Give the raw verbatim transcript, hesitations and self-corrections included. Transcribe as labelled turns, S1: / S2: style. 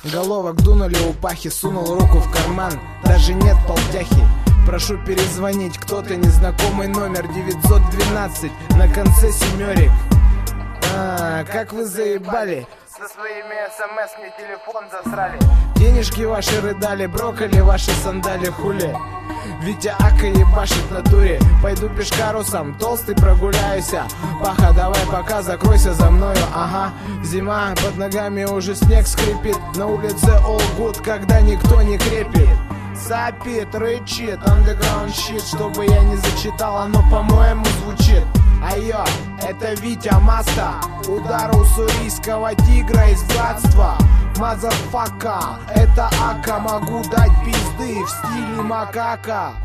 S1: Головок дунули у пахи, сунул руку в карман. Даже нет полтяхи. Прошу перезвонить, кто-то незнакомый номер девятьсот двенадцать на конце семерик. А, как вы заебали. Со своими смс мне телефон засрали. Денежки ваши рыдали, брокколи ваши сандали, хули. Витя Ака ебашит в натуре. Пойду пешкарусом, толстый прогуляюся. Паха, давай пока, закройся за мною, ага. Зима, под ногами уже снег скрипит. На улице all good, когда никто не крепит. Сапит, рычит, underground shit. Чтобы я не зачитал, оно по-моему звучит. Айо, это Витя Маста. Удар уссурийского тигра из братства. Мазафака, это Ака. Могу дать пизды в стиле макака.